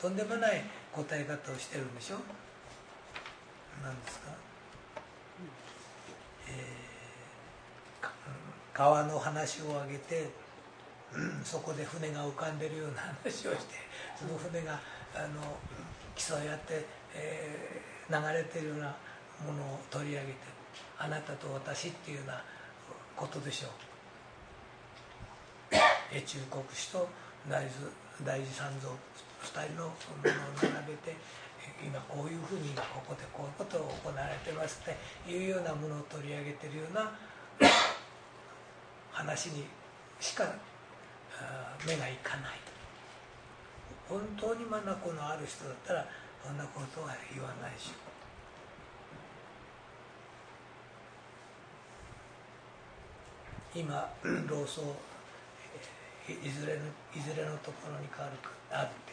とんでもない答え方をしてるんでしょ。何ですか、川の話を挙げて、そこで船が浮かんでるような話をして、その船が競い合って、流れてるようなものを取り上げて、あなたと私っていうようなことでしょう。中国史と大寺三蔵2人のものを並べて、今こういうふうにここでこういうことを行われてますっていうようなものを取り上げてるような話にしか目がいかない。本当に眼のある人だったらそんなことは言わないでしょう。今老僧いずれのところに変わるかあるって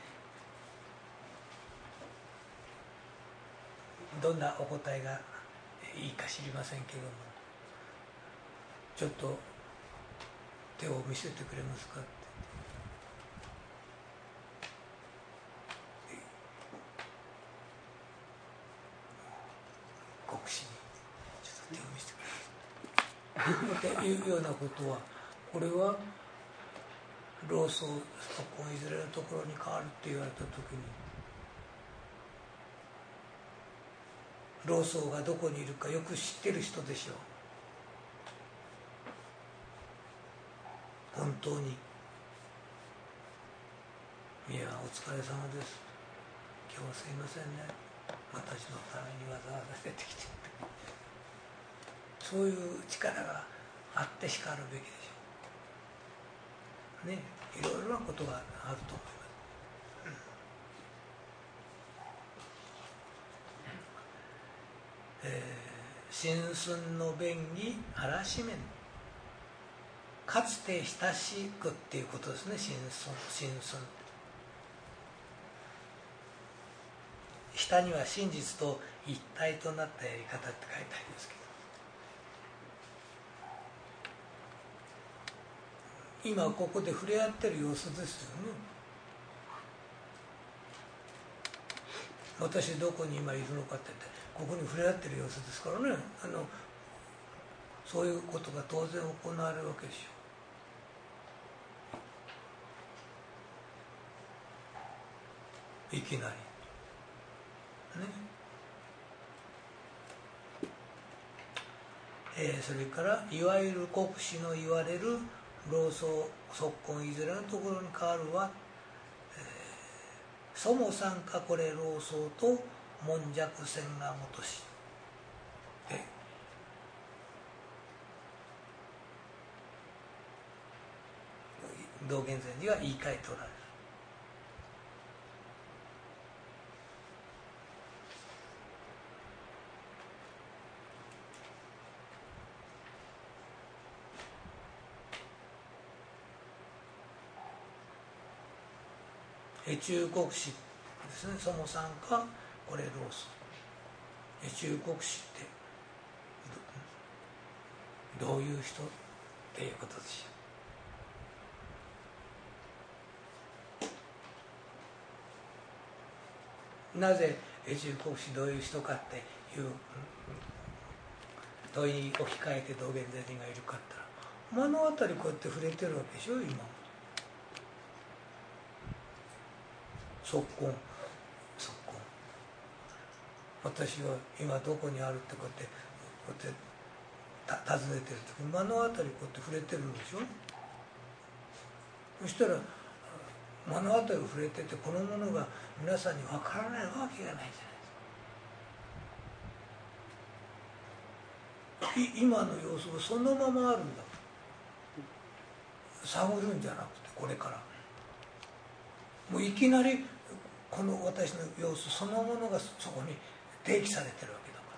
言って、どんなお答えがいいか知りませんけども、ちょっと手を見せてくれますかって国士にちょっと手を見せてくれますっていうようなことは、これは老僧そこいずれのところに変わるって言われた時に、老僧がどこにいるかよく知ってる人でしょう。本当に「いやお疲れ様です、今日はすいませんね、私のためにわざわざ出てきて」そういう力があってしかるべきでしょうね。いろいろなことがあると思います。新寸の弁にあらしめん、かつて親しくっていうことですね。新寸、下には真実と一体となったやり方って書いてありますけど、今ここで触れ合ってる様子ですよね。私どこに今いるのかって言って、ここに触れ合ってる様子ですからね。そういうことが当然行われるわけでしょ。いきなりね。それからいわゆる国士の言われる老僧即今いずれのところに変わるは、そも参加これ老僧と悶弱線がもとし、道元禅師は言い換えておられる。中国史ですね。そも参加これ老僧。中国史ってどういう人っていうことでしょう。なぜ中国史どういう人かっていう問いに置き換えて道元禅師がいるかって言ったら、目の当たりこうやって触れてるわけでしょ。今即今、私は今どこにあるってこうやって尋ねてる時、目の当たりこうやって触れてるんでしょ。そしたら目の当たりを触れてて、このものが皆さんに分からないわけがないじゃないですか。今の様子がそのままあるんだ。探るんじゃなくて、これからもういきなりこの私の様子そのものがそこに提起されてるわけだから、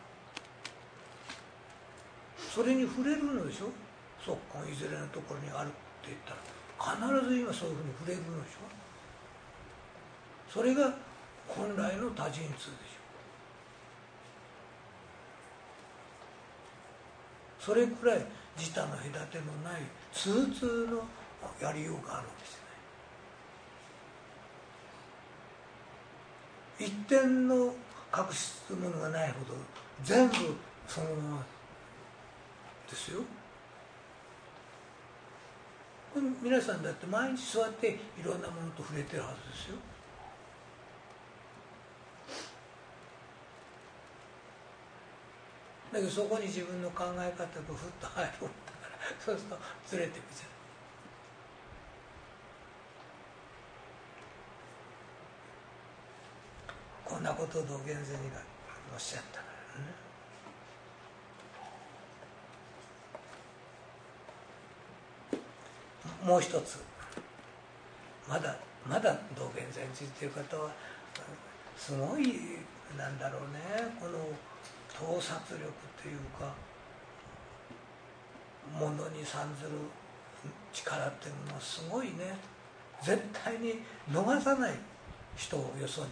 それに触れるのでしょ。即今いずれのところにあるって言ったら、必ず今そういうふうに触れるのでしょ。それが本来の多人通でしょ。それくらい自他の隔てのない通々のやりようがあるんですよ一点の隠すものがないほど全部そのままですよ。皆さんだって毎日座っていろんなものと触れてるはずですよ。だけどそこに自分の考え方がふっと入るもんだから、そうするとずれていくじゃない。こんなことを道元禅師がおっしゃったからね。もう一つ、まだ道元禅師という方はすごい、なんだろうね、この洞察力というか、ものに参ずる力っていうのはすごいね。絶対に逃さない人をよそに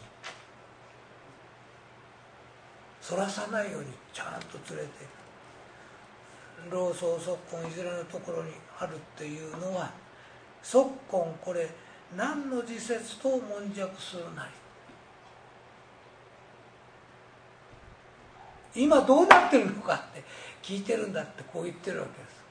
そらさないようにちゃんと連れていく。老荘則根いずれのところにあるっていうのは、則根これ何の自説と悶着するなり、今どうなってるのかって聞いてるんだってこう言ってるわけです。